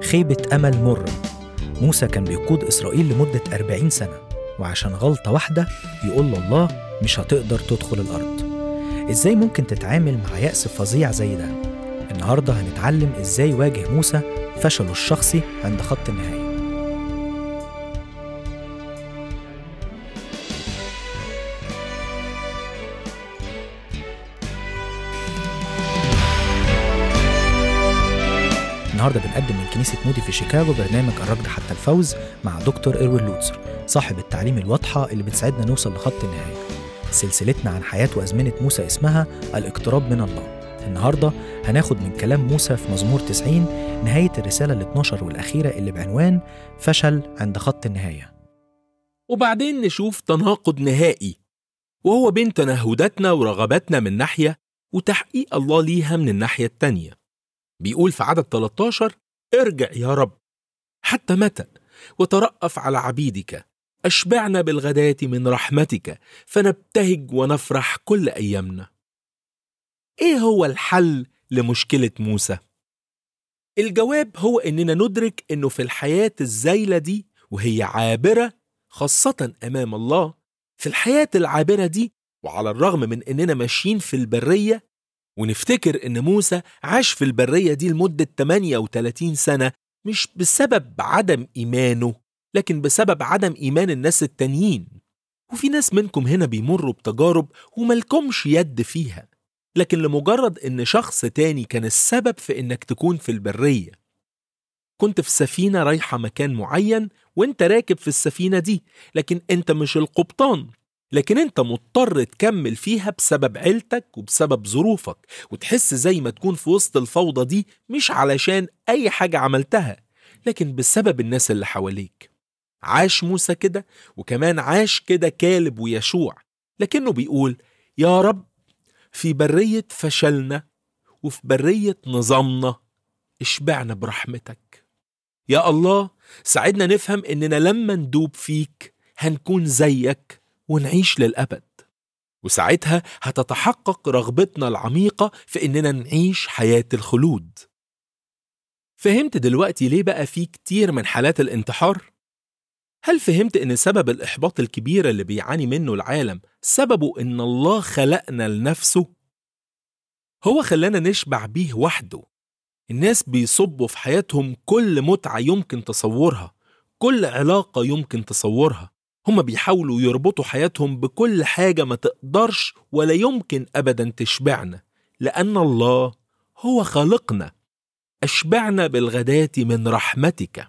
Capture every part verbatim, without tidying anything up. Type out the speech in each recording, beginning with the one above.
خيبة أمل مرة. موسى كان بيقود إسرائيل لمدة أربعين سنة، وعشان غلطة واحدة يقول لله مش هتقدر تدخل الأرض. إزاي ممكن تتعامل مع يأس فظيع زي ده؟ النهاردة هنتعلم إزاي واجه موسى فشله الشخصي عند خط النهاية. النهارده بنقدم من كنيسة مودي في شيكاغو برنامج الركض حتى الفوز مع دكتور إروين لوتسر، صاحب التعليم الواضحة اللي بتساعدنا نوصل لخط النهاية. سلسلتنا عن حياة وأزمنة موسى اسمها الاقتراب من الله. النهارده هناخد من كلام موسى في مزمور تسعين نهاية الرسالة الاثناشر والأخيرة اللي بعنوان فشل عند خط النهاية. وبعدين نشوف تناقض نهائي، وهو بين تنهداتنا ورغباتنا من ناحية وتحقيق الله ليها من الناحية التانية. بيقول في عدد ثلاثة عشر: ارجع يا رب، حتى متى؟ وترأف على عبيدك، أشبعنا بالغداة من رحمتك، فنبتهج ونفرح كل أيامنا. إيه هو الحل لمشكلة موسى؟ الجواب هو إننا ندرك إنه في الحياة الزايلة دي وهي عابرة، خاصة أمام الله، في الحياة العابرة دي وعلى الرغم من إننا ماشيين في البرية، ونفتكر إن موسى عاش في البرية دي لمدة ثمانية وثلاثين سنة مش بسبب عدم إيمانه، لكن بسبب عدم إيمان الناس التانيين. وفي ناس منكم هنا بيمروا بتجارب وملكمش يد فيها، لكن لمجرد إن شخص تاني كان السبب في إنك تكون في البرية. كنت في سفينة رايحة مكان معين وإنت راكب في السفينة دي، لكن إنت مش القبطان، لكن انت مضطر تكمل فيها بسبب عيلتك وبسبب ظروفك، وتحس زي ما تكون في وسط الفوضى دي مش علشان اي حاجة عملتها، لكن بسبب الناس اللي حواليك. عاش موسى كده، وكمان عاش كده كالب ويشوع، لكنه بيقول: يا رب، في برية فشلنا وفي برية نظامنا اشبعنا برحمتك. يا الله، ساعدنا نفهم اننا لما ندوب فيك هنكون زيك ونعيش للأبد، وساعتها هتتحقق رغبتنا العميقة في إننا نعيش حياة الخلود. فهمت دلوقتي ليه بقى في كتير من حالات الانتحار؟ هل فهمت إن سبب الإحباط الكبير اللي بيعاني منه العالم سببه إن الله خلقنا لنفسه؟ هو خلانا نشبع بيه وحده. الناس بيصبوا في حياتهم كل متعة يمكن تصورها، كل علاقة يمكن تصورها. هم بيحاولوا يربطوا حياتهم بكل حاجة ما تقدرش ولا يمكن أبدا تشبعنا، لأن الله هو خالقنا. أشبعنا بالغداة من رحمتك.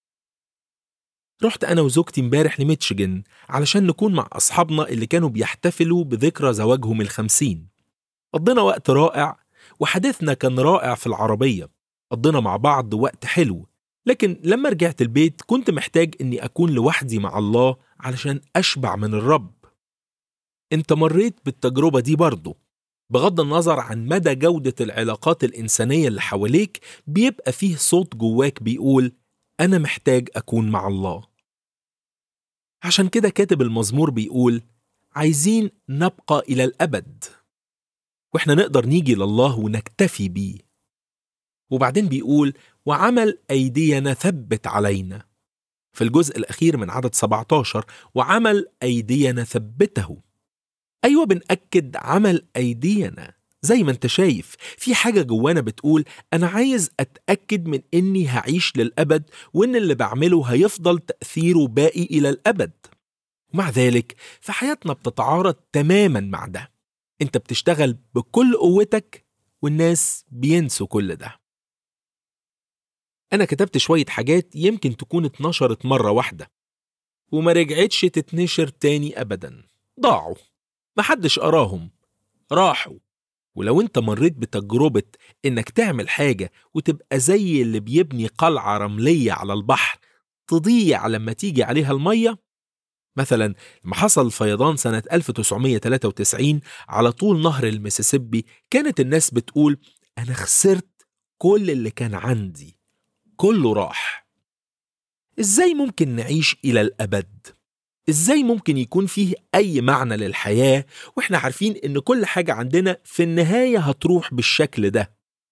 رحت أنا وزوجتي امبارح لميتشيجن علشان نكون مع أصحابنا اللي كانوا بيحتفلوا بذكرى زواجهم الخمسين. قضينا وقت رائع، وحديثنا كان رائع في العربية. قضينا مع بعض وقت حلو، لكن لما رجعت البيت كنت محتاج إني أكون لوحدي مع الله علشان أشبع من الرب. أنت مريت بالتجربة دي برضو. بغض النظر عن مدى جودة العلاقات الإنسانية اللي حواليك، بيبقى فيه صوت جواك بيقول: أنا محتاج أكون مع الله. عشان كده كاتب المزمور بيقول: عايزين نبقى إلى الأبد، وإحنا نقدر نيجي لله ونكتفي بيه. وبعدين بيقول: وعمل أيدينا ثبت علينا. في الجزء الأخير من عدد سبعة عشر: وعمل أيدينا ثبته. أيوة، بنأكد عمل أيدينا. زي ما انت شايف، في حاجة جوانا بتقول: أنا عايز أتأكد من إني هعيش للأبد، وإن اللي بعمله هيفضل تأثيره باقي إلى الأبد. ومع ذلك في حياتنا بتتعارض تماما مع ده. انت بتشتغل بكل قوتك، والناس بينسوا كل ده. أنا كتبت شوية حاجات يمكن تكون اتنشرت مرة واحدة وما رجعتش تتنشر تاني أبدا. ضاعوا، محدش قراهم، راحوا. ولو انت مريت بتجربة انك تعمل حاجة وتبقى زي اللي بيبني قلعة رملية على البحر تضيع لما تيجي عليها المية، مثلا لما حصل الفيضان سنة ألف وتسعمية وتلاتة وتسعين على طول نهر المسيسيبي، كانت الناس بتقول: أنا خسرت كل اللي كان عندي، كله راح. إزاي ممكن نعيش إلى الأبد؟ إزاي ممكن يكون فيه أي معنى للحياة وإحنا عارفين إن كل حاجة عندنا في النهاية هتروح بالشكل ده؟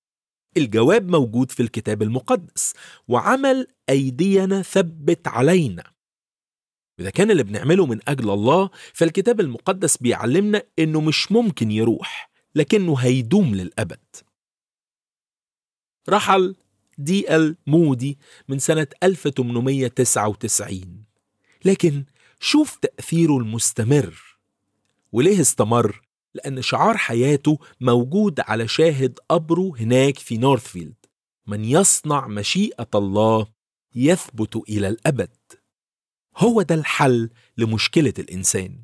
الجواب موجود في الكتاب المقدس: وعمل أيدينا ثبت علينا. إذا كان اللي بنعمله من أجل الله، فالكتاب المقدس بيعلمنا إنه مش ممكن يروح، لكنه هيدوم للأبد. رحل دي إل مودي من سنة ألف وثمانمائة وتسعة وتسعين، لكن شوف تأثيره المستمر. وليه استمر؟ لأن شعار حياته موجود على شاهد قبره هناك في نورثفيلد: من يصنع مشيئة الله يثبت إلى الأبد. هو ده الحل لمشكلة الإنسان.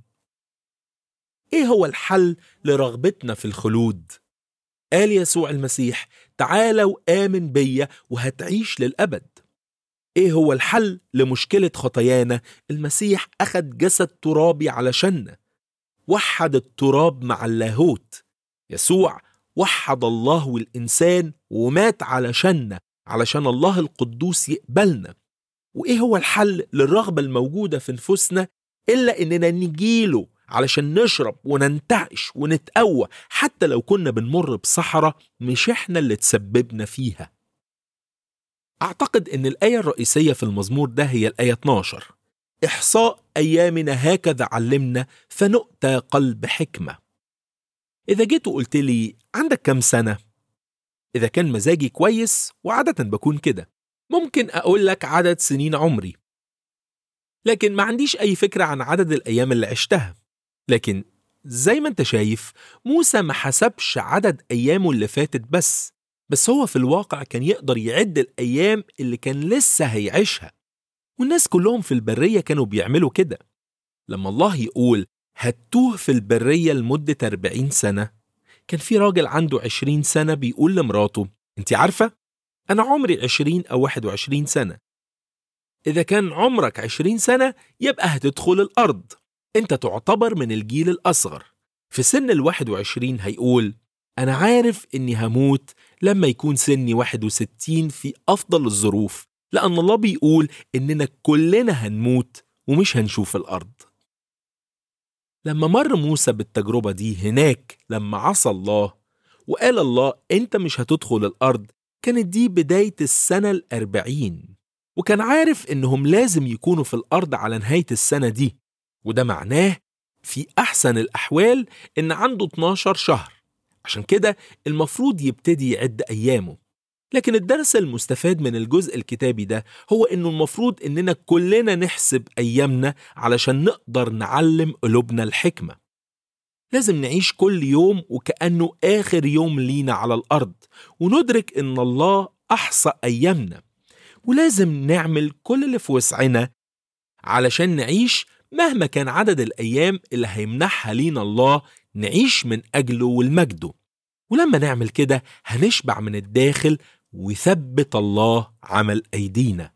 إيه هو الحل لرغبتنا في الخلود؟ قال يسوع المسيح: تعالوا آمن بيا وهتعيش للأبد. إيه هو الحل لمشكلة خطايانا؟ المسيح أخذ جسد ترابي علشاننا، وحد التراب مع اللاهوت. يسوع وحد الله والإنسان ومات علشاننا، علشان الله القدوس يقبلنا. وإيه هو الحل للرغبة الموجودة في نفوسنا إلا إننا نجيله علشان نشرب وننتعش ونتقوى، حتى لو كنا بنمر بصحراء مش إحنا اللي تسببنا فيها. أعتقد إن الآية الرئيسية في المزمور ده هي الآية اتناشر: إحصاء أيامنا هكذا علمنا فنؤتى قلب حكمة. إذا جيت وقلت لي عندك كم سنة؟ إذا كان مزاجي كويس، وعادة بكون كده، ممكن أقول لك عدد سنين عمري، لكن ما عنديش أي فكرة عن عدد الأيام اللي عشتها. لكن زي ما انت شايف، موسى ما حسبش عدد أيامه اللي فاتت بس بس هو في الواقع كان يقدر يعد الأيام اللي كان لسه هيعيشها. والناس كلهم في البرية كانوا بيعملوا كده. لما الله يقول هتوه في البرية لمدة أربعين سنة، كان في راجل عنده عشرين سنة بيقول لمراته: انت عارفة أنا عمري عشرين أو واحد وعشرين سنة. إذا كان عمرك عشرين سنة يبقى هتدخل الأرض، أنت تعتبر من الجيل الأصغر. في سن الواحد وعشرين هيقول: أنا عارف إني هموت لما يكون سني واحد وستين في أفضل الظروف، لأن الله بيقول إننا كلنا هنموت ومش هنشوف الأرض. لما مر موسى بالتجربة دي هناك، لما عصى الله وقال الله أنت مش هتدخل الأرض، كانت دي بداية السنة الأربعين، وكان عارف إنهم لازم يكونوا في الأرض على نهاية السنة دي. وده معناه في أحسن الأحوال إن عنده اتناشر شهر، عشان كده المفروض يبتدي يعد أيامه. لكن الدرس المستفاد من الجزء الكتابي ده هو إنه المفروض إننا كلنا نحسب أيامنا علشان نقدر نعلم قلوبنا الحكمة. لازم نعيش كل يوم وكأنه آخر يوم لينا على الأرض، وندرك إن الله أحصى أيامنا. ولازم نعمل كل اللي في وسعنا علشان نعيش مهما كان عدد الأيام اللي هيمنحها لينا الله، نعيش من أجله والمجده. ولما نعمل كده هنشبع من الداخل ويثبت الله عمل أيدينا.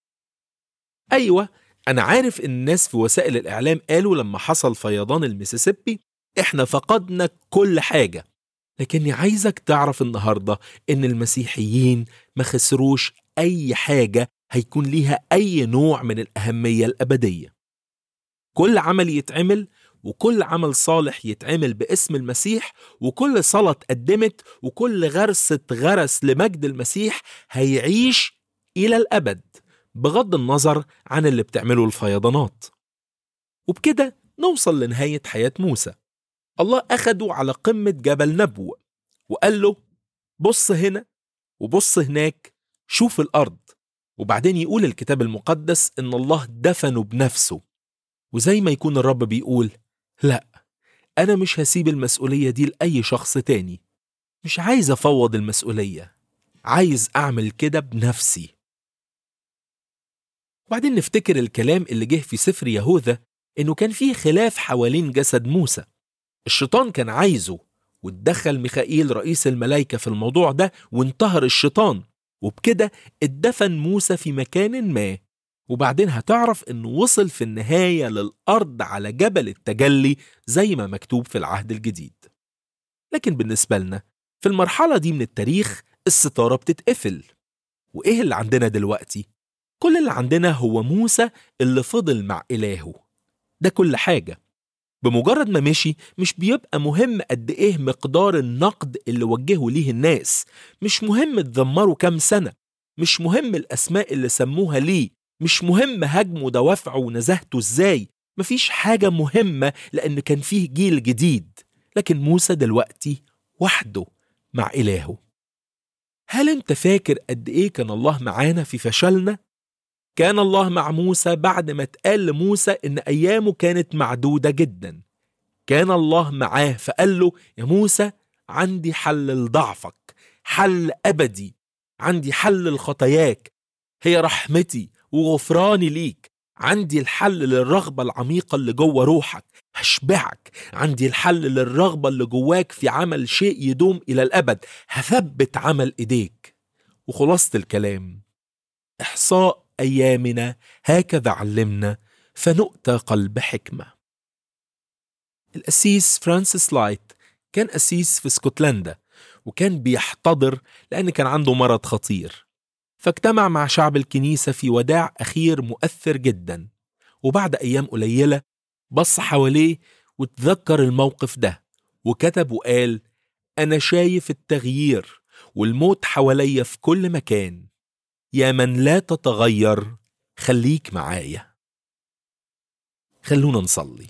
أيوة، أنا عارف إن الناس في وسائل الإعلام قالوا لما حصل فيضان الميسيسيبي إحنا فقدنا كل حاجة، لكني عايزك تعرف النهاردة إن المسيحيين ما خسروش أي حاجة هيكون ليها أي نوع من الأهمية الأبدية. كل عمل يتعمل، وكل عمل صالح يتعمل باسم المسيح، وكل صلاة اتقدمت، وكل غرس اتغرس لمجد المسيح هيعيش إلى الأبد، بغض النظر عن اللي بتعمله الفيضانات. وبكده نوصل لنهاية حياة موسى. الله أخده على قمة جبل نبو وقال له: بص هنا وبص هناك، شوف الأرض. وبعدين يقول الكتاب المقدس إن الله دفنه بنفسه. وزي ما يكون الرب بيقول: لا، أنا مش هسيب المسؤولية دي لأي شخص تاني. مش عايز أفوض المسؤولية، عايز أعمل كده بنفسي. وبعدين نفتكر الكلام اللي جه في سفر يهوذا إنه كان فيه خلاف حوالين جسد موسى. الشيطان كان عايزه، واتدخل ميخائيل رئيس الملائكة في الموضوع ده وانتهر الشيطان، وبكده اتدفن موسى في مكان ما. وبعدين هتعرف إنه وصل في النهاية للأرض على جبل التجلي زي ما مكتوب في العهد الجديد. لكن بالنسبة لنا في المرحلة دي من التاريخ الستارة بتتقفل. وإيه اللي عندنا دلوقتي؟ كل اللي عندنا هو موسى اللي فضل مع إلهه. ده كل حاجة. بمجرد ما مشي مش بيبقى مهم قد إيه مقدار النقد اللي وجهه ليه الناس، مش مهم تذمروا كام سنة، مش مهم الأسماء اللي سموها ليه، مش مهم هجموا دوافعه ونزهته إزاي، مفيش حاجة مهمة لأن كان فيه جيل جديد. لكن موسى دلوقتي وحده مع إلهه. هل أنت فاكر قد إيه كان الله معانا في فشلنا؟ كان الله مع موسى بعد ما اتقال لموسى إن أيامه كانت معدودة جدا. كان الله معاه فقال له: يا موسى، عندي حل لضعفك، حل أبدي، عندي حل لخطاياك، هي رحمتي وغفراني ليك، عندي الحل للرغبة العميقة اللي جوه روحك، هشبعك، عندي الحل للرغبة اللي جواك في عمل شيء يدوم إلى الأبد، هثبت عمل إيديك. وخلاصة الكلام: إحصاء أيامنا هكذا علمنا فنؤتى قلب حكمة. الأسيس فرانسيس لايت كان أسيس في اسكتلندا، وكان بيحتضر لأن كان عنده مرض خطير، فاجتمع مع شعب الكنيسة في وداع أخير مؤثر جدا. وبعد أيام قليلة بص حواليه وتذكر الموقف ده، وكتب وقال: أنا شايف التغيير والموت حواليا في كل مكان، يا من لا تتغير خليك معايا. خلونا نصلي.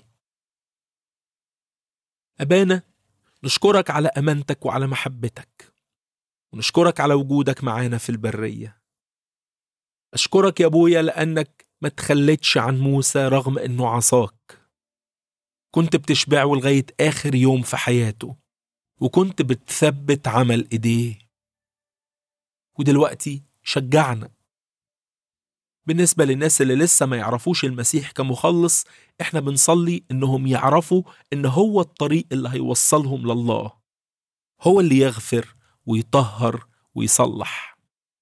أبانا، نشكرك على أمانتك وعلى محبتك، ونشكرك على وجودك معانا في البرية. أشكرك يا أبويا لأنك ما تخلتش عن موسى رغم أنه عصاك، كنت بتشبعه لغاية آخر يوم في حياته، وكنت بتثبت عمل إيديه. ودلوقتي شجعنا بالنسبة للناس اللي لسه ما يعرفوش المسيح كمخلص، احنا بنصلي انهم يعرفوا ان هو الطريق اللي هيوصلهم لله، هو اللي يغفر ويطهر ويصلح.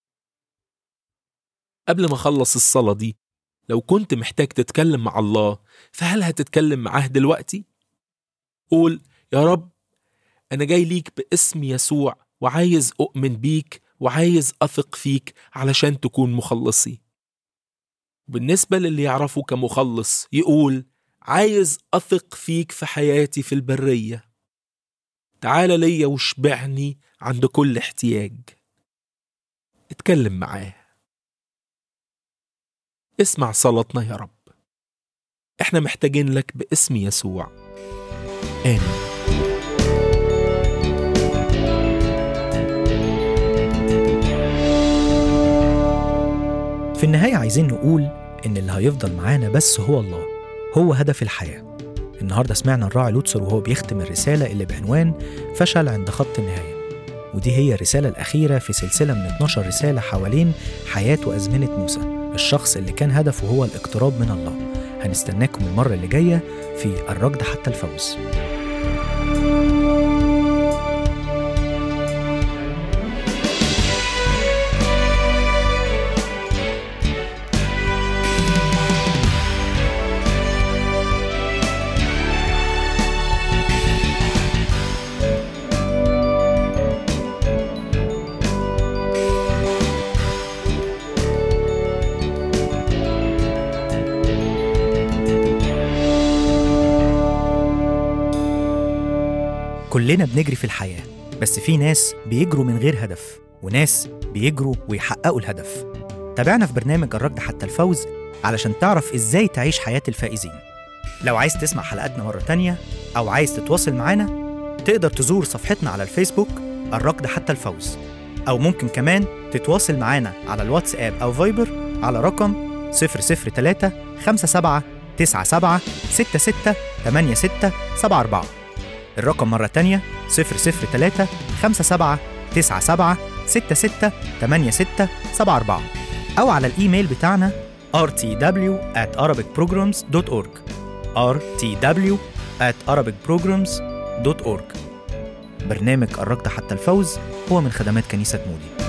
قبل ما اخلص الصلاة دي، لو كنت محتاج تتكلم مع الله، فهل هتتكلم معاه دلوقتي؟ قول: يا رب، انا جاي ليك باسم يسوع، وعايز اؤمن بيك وعايز اثق فيك علشان تكون مخلصي. بالنسبة للي يعرفه كمخلص يقول: عايز أثق فيك في حياتي في البرية، تعال ليا وشبعني عند كل احتياج. اتكلم معاه، اسمع صلاتنا يا رب، احنا محتاجين لك باسم يسوع، آمين. في النهاية عايزين نقول إن اللي هيفضل معانا بس هو الله، هو هدف الحياة. النهاردة سمعنا الراعي لوتسر وهو بيختم الرسالة اللي بعنوان فشل عند خط النهاية، ودي هي الرسالة الأخيرة في سلسلة من اتناشر رسالة حوالين حياة وأزمنة موسى، الشخص اللي كان هدفه هو الاقتراب من الله. هنستناكم المرة اللي جاية في الركض حتى الفوز. كلنا بنجري في الحياة، بس في ناس بيجروا من غير هدف، وناس بيجروا ويحققوا الهدف. تابعنا في برنامج الركض حتى الفوز علشان تعرف إزاي تعيش حياة الفائزين. لو عايز تسمع حلقاتنا مرة تانية أو عايز تتواصل معنا، تقدر تزور صفحتنا على الفيسبوك الركض حتى الفوز، أو ممكن كمان تتواصل معنا على الواتساب أو فايبر على رقم صفر صفر تلاتة خمسة سبعة تسعة سبعة ستة ستة تمانية ستة سبعة أربعة. الرقم مرة تانية صفر صفر تلاتة خمسة سبعة تسعة سبعة ستة ستة تمانية ستة سبعة أربعة، أو على الإيميل بتاعنا آر تي دبليو آت أرابيك بروجرامز دوت أورج آر تي دبليو آت أرابيك بروجرامز دوت أورج. برنامج الركض حتى الفوز هو من خدمات كنيسة مودي.